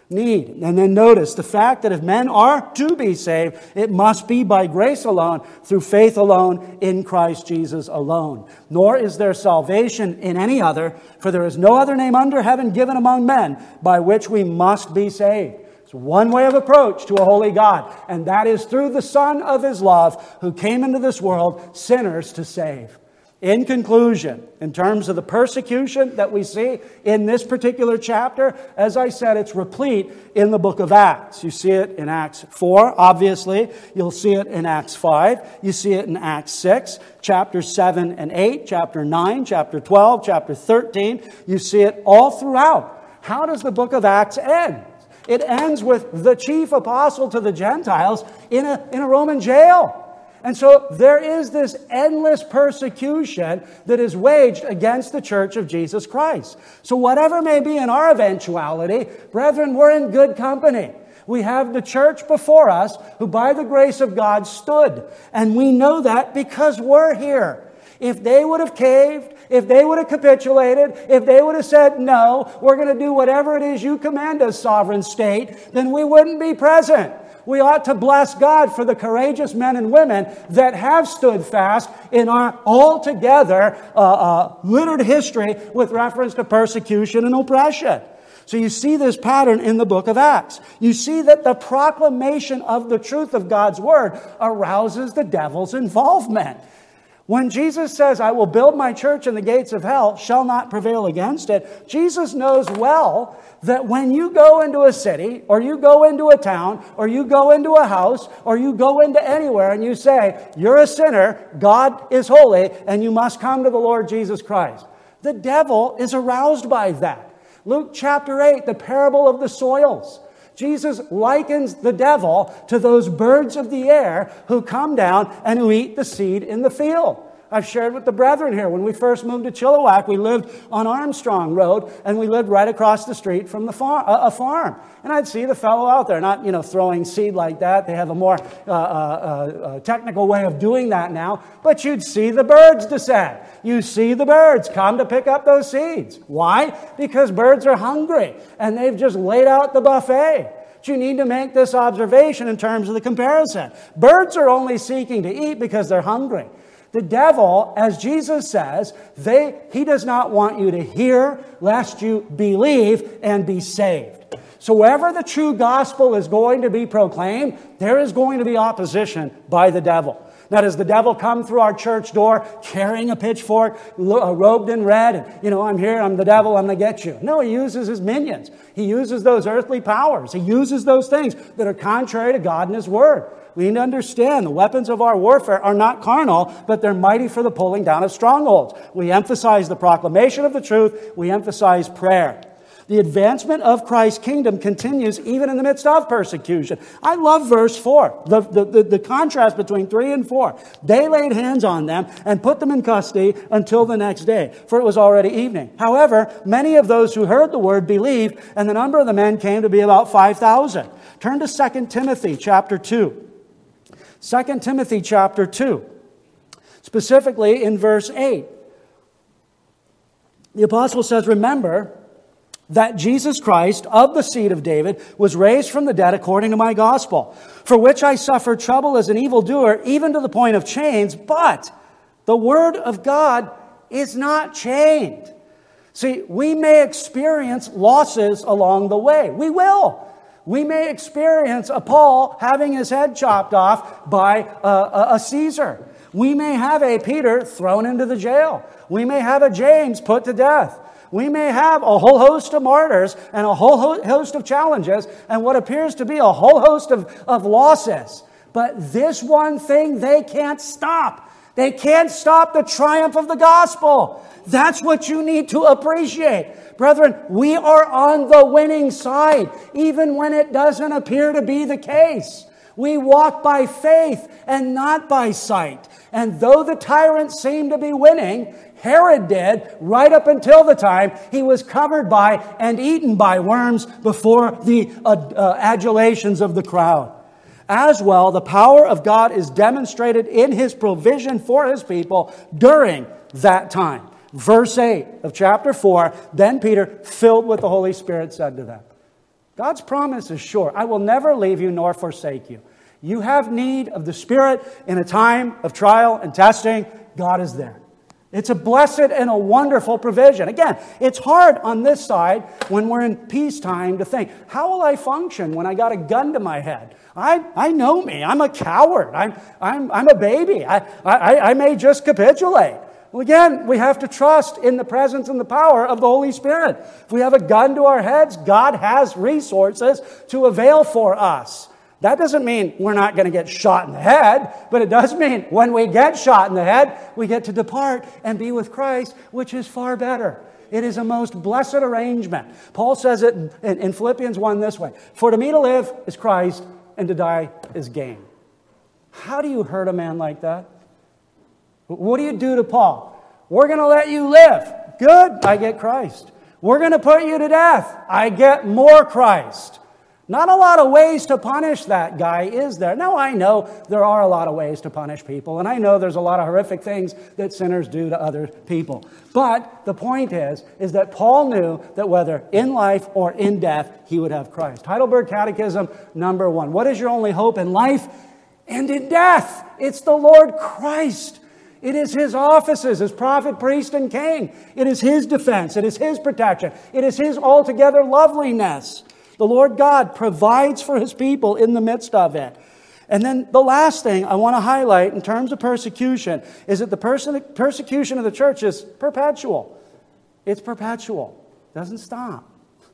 S1: And then notice the fact that if men are to be saved, it must be by grace alone, through faith alone, in Christ Jesus alone. Nor is there salvation in any other, for there is no other name under heaven given among men by which we must be saved. It's one way of approach to a holy God, and that is through the Son of His love, who came into this world sinners to save. In conclusion, in terms of the persecution that we see in this particular chapter, as I said, it's replete in the book of Acts. You see it in Acts 4, obviously. You'll see it in Acts 5. You see it in Acts 6, chapter 7 and 8, chapter 9, chapter 12, chapter 13. You see it all throughout. How does the book of Acts end? It ends with the chief apostle to the Gentiles in a Roman jail. And so there is this endless persecution that is waged against the church of Jesus Christ. So whatever may be in our eventuality, brethren, we're in good company. We have the church before us who by the grace of God stood. And we know that because we're here. If they would have caved, if they would have capitulated, if they would have said, no, we're going to do whatever it is you command us, sovereign state, then we wouldn't be present. We ought to bless God for the courageous men and women that have stood fast in our altogether littered history with reference to persecution and oppression. So you see this pattern in the book of Acts. You see that the proclamation of the truth of God's word arouses the devil's involvement. When Jesus says, I will build my church and the gates of hell shall not prevail against it, Jesus knows well that when you go into a city, or you go into a town, or you go into a house, or you go into anywhere and you say, you're a sinner, God is holy, and you must come to the Lord Jesus Christ. The devil is aroused by that. Luke chapter 8, the parable of the soils. Jesus likens the devil to those birds of the air who come down and who eat the seed in the field. I've shared with the brethren here, when we first moved to Chilliwack, we lived on Armstrong Road, and we lived right across the street from the a farm. And I'd see the fellow out there, not, throwing seed like that. They have a more technical way of doing that now. But you'd see the birds descend. You see the birds come to pick up those seeds. Why? Because birds are hungry, and they've just laid out the buffet. But you need to make this observation in terms of the comparison. Birds are only seeking to eat because they're hungry. The devil, as Jesus says, he does not want you to hear, lest you believe and be saved. So wherever the true gospel is going to be proclaimed, there is going to be opposition by the devil. Now, does the devil come through our church door carrying a pitchfork, robed in red, and, I'm here, I'm the devil, I'm going to get you? No, he uses his minions. He uses those earthly powers. He uses those things that are contrary to God and His Word. We need to understand the weapons of our warfare are not carnal, but they're mighty for the pulling down of strongholds. We emphasize the proclamation of the truth. We emphasize prayer. The advancement of Christ's kingdom continues even in the midst of persecution. I love verse 4, the contrast between 3 and 4. They laid hands on them and put them in custody until the next day, for it was already evening. However, many of those who heard the word believed, and the number of the men came to be about 5,000. Turn to 2 Timothy chapter 2. 2 Timothy chapter 2, specifically in verse 8. The apostle says, remember that Jesus Christ, of the seed of David, was raised from the dead according to my gospel, for which I suffered trouble as an evildoer, even to the point of chains, but the word of God is not chained. See, we may experience losses along the way. We will. We may experience a Paul having his head chopped off by a Caesar. We may have a Peter thrown into the jail. We may have a James put to death. We may have a whole host of martyrs and a whole host of challenges and what appears to be a whole host of losses. But this one thing they can't stop. They can't stop the triumph of the gospel. That's what you need to appreciate. Brethren, we are on the winning side, even when it doesn't appear to be the case. We walk by faith and not by sight. And though the tyrants seem to be winning, Herod did, right up until the time he was covered by and eaten by worms before the adulations of the crowd. As well, the power of God is demonstrated in His provision for His people during that time. Verse 8 of chapter 4, then Peter, filled with the Holy Spirit, said to them, God's promise is sure. I will never leave you nor forsake you. You have need of the Spirit in a time of trial and testing. God is there. It's a blessed and a wonderful provision. Again, it's hard on this side when we're in peacetime to think, how will I function when I got a gun to my head? I know me. I'm a coward. I'm a baby. I may just capitulate. Well, again, we have to trust in the presence and the power of the Holy Spirit. If we have a gun to our heads, God has resources to avail for us. That doesn't mean we're not going to get shot in the head, but it does mean when we get shot in the head, we get to depart and be with Christ, which is far better. It is a most blessed arrangement. Paul says it in Philippians 1 this way, for to me to live is Christ, and to die is gain. How do you hurt a man like that? What do you do to Paul? We're going to let you live. Good, I get Christ. We're going to put you to death. I get more Christ. Not a lot of ways to punish that guy, is there? Now, I know there are a lot of ways to punish people, and I know there's a lot of horrific things that sinners do to other people. But the point is that Paul knew that whether in life or in death, he would have Christ. Heidelberg Catechism, number 1. What is your only hope in life and in death? It's the Lord Christ. It is His offices as prophet, priest, and king. It is His defense. It is His protection. It is His altogether loveliness. The Lord God provides for His people in the midst of it. And then the last thing I want to highlight in terms of persecution is that the persecution of the church is perpetual. It's perpetual. It doesn't stop.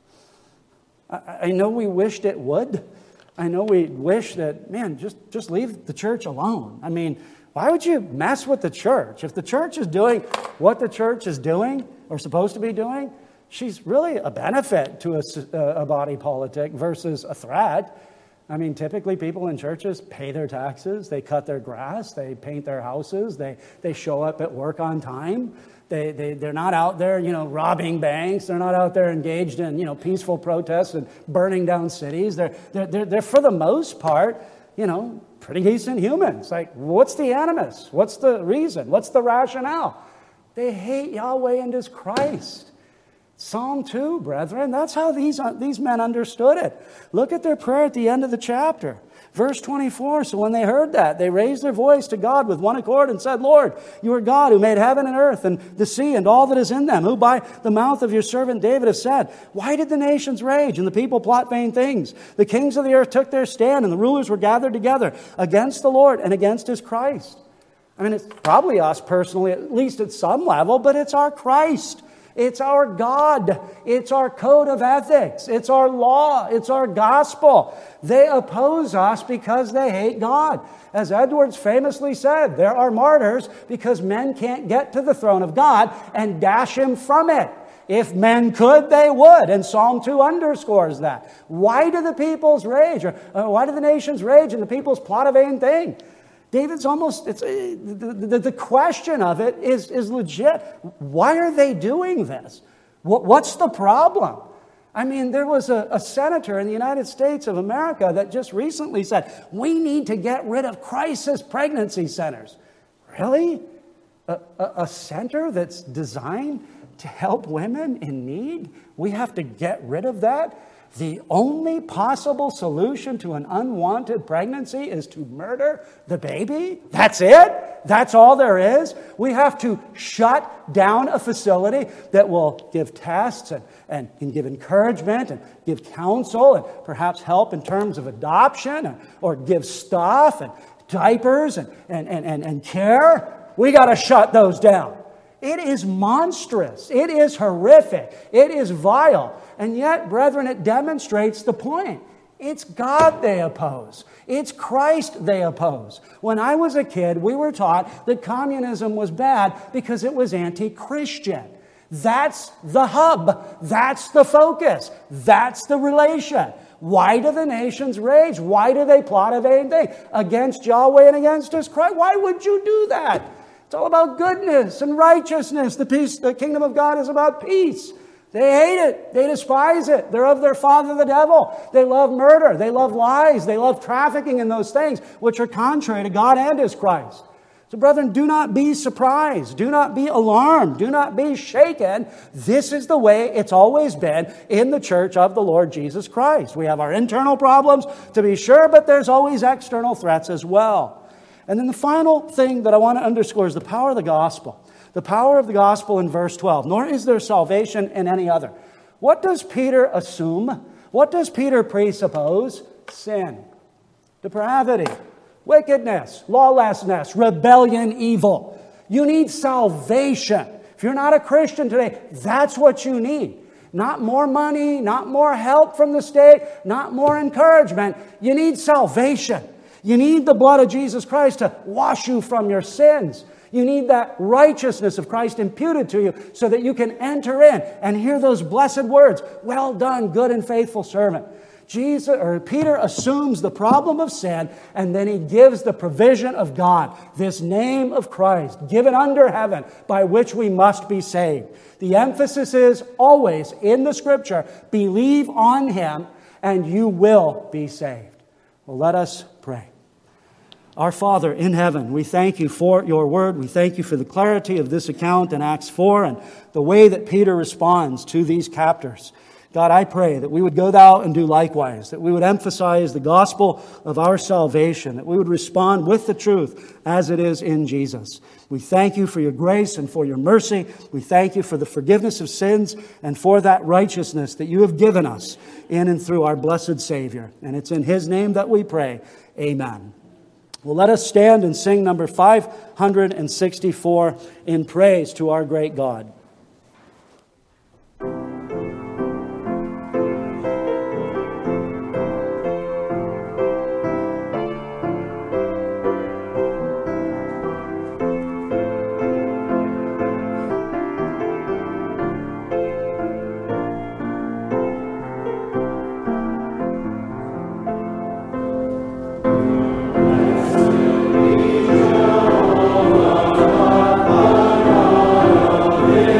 S1: I know we wished it would. I know we wish that, man, just leave the church alone. I mean, why would you mess with the church? If the church is doing what the church is doing or supposed to be doing, she's really a benefit to a body politic versus a threat. I mean, typically people in churches pay their taxes, they cut their grass, they paint their houses, they show up at work on time. They're not out there, robbing banks. They're not out there engaged in, peaceful protests and burning down cities. They're for the most part, pretty decent humans. Like, what's the animus? What's the reason? What's the rationale? They hate Yahweh and His Christ. Psalm 2, brethren, that's how these men understood it. Look at their prayer at the end of the chapter. Verse 24, so when they heard that, they raised their voice to God with one accord and said, Lord, you are God who made heaven and earth and the sea and all that is in them, who by the mouth of your servant David have said, why did the nations rage and the people plot vain things? The kings of the earth took their stand and the rulers were gathered together against the Lord and against his Christ. I mean, it's probably us personally, at least at some level, but it's our Christ. It's our God. It's our code of ethics. It's our law. It's our gospel. They oppose us because they hate God. As Edwards famously said, there are martyrs because men can't get to the throne of God and dash him from it. If men could, they would. And Psalm 2 underscores that. Why do the peoples rage? Or why do the nations rage and the peoples plot a vain thing? David's almost, the question of it is legit. Why are they doing this? What's the problem? I mean, there was a senator in the United States of America that just recently said, we need to get rid of crisis pregnancy centers. Really? A center that's designed to help women in need? We have to get rid of that? The only possible solution to an unwanted pregnancy is to murder the baby? That's it? That's all there is? We have to shut down a facility that will give tests and give encouragement and give counsel and perhaps help in terms of adoption or give stuff and diapers and care. We got to shut those down. It is monstrous. It is horrific. It is vile. And yet, brethren, it demonstrates the point. It's God they oppose. It's Christ they oppose. When I was a kid, we were taught that communism was bad because it was anti-Christian. That's the hub. That's the focus. That's the relation. Why do the nations rage? Why do they plot a vain thing against Yahweh and against His Christ? Why would you do that? It's all about goodness and righteousness. The kingdom of God is about peace. They hate it. They despise it. They're of their father, the devil. They love murder. They love lies. They love trafficking in those things which are contrary to God and His Christ. So, brethren, do not be surprised. Do not be alarmed. Do not be shaken. This is the way it's always been in the church of the Lord Jesus Christ. We have our internal problems, to be sure, but there's always external threats as well. And then the final thing that I want to underscore is the power of the gospel. The power of the gospel in verse 12. Nor is there salvation in any other. What does Peter assume? What does Peter presuppose? Sin, depravity, wickedness, lawlessness, rebellion, evil. You need salvation. If you're not a Christian today, that's what you need. Not more money, not more help from the state, not more encouragement. You need salvation. You need the blood of Jesus Christ to wash you from your sins. You need that righteousness of Christ imputed to you so that you can enter in and hear those blessed words, well done, good and faithful servant. Peter assumes the problem of sin, and then he gives the provision of God, this name of Christ, given under heaven, by which we must be saved. The emphasis is always in the Scripture, believe on Him, and you will be saved. Well, let us pray. Our Father in heaven, we thank You for Your word. We thank You for the clarity of this account in Acts 4 and the way that Peter responds to these captors. God, I pray that we would go out and do likewise, that we would emphasize the gospel of our salvation, that we would respond with the truth as it is in Jesus. We thank You for Your grace and for Your mercy. We thank You for the forgiveness of sins and for that righteousness that You have given us in and through our blessed Savior. And it's in His name that we pray. Amen. Well, let us stand and sing number 564 in praise to our great God.
S2: Yeah.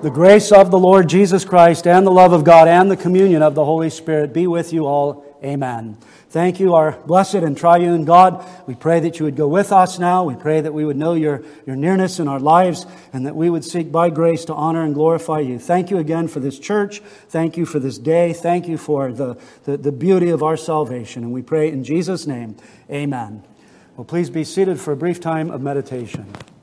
S1: The grace of the Lord Jesus Christ and the love of God and the communion of the Holy Spirit be with you all. Amen. Thank you, our blessed and triune God. We pray that you would go with us now. We pray that we would know your nearness in our lives and that we would seek by grace to honor and glorify you. Thank you again for this church. Thank you for this day. Thank you for the beauty of our salvation. And we pray in Jesus' name, amen. Well, please be seated for a brief time of meditation.